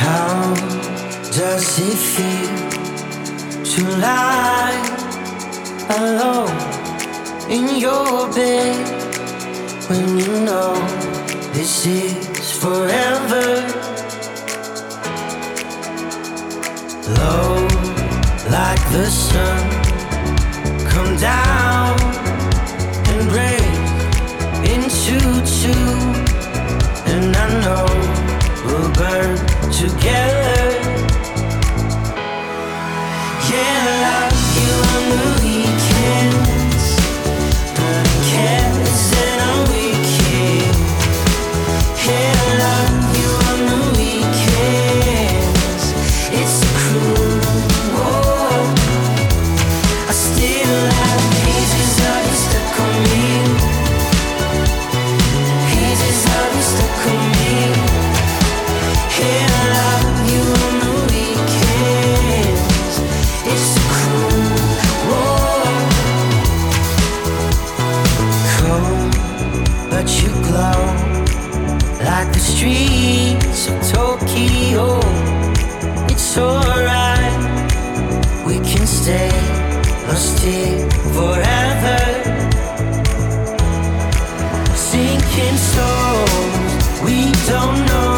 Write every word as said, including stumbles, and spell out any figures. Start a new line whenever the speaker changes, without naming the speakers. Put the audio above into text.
How does it feel to lie alone in your bed when you know this is forever? Low like the sun, come down and break into two, and I know we'll burn together. Yeah, I love you on the weekends, but I can't listen on weekend. Yeah, I love you on the weekends. It's cruel. Oh, I still have pieces of you stuck on me. Pieces of you stuck on me. Yeah, I love you on the weekends. It's cruel. Whoa. Cold, but you glow like the streets of Tokyo. It's alright, we can stay lost here forever. Sinking souls, we don't know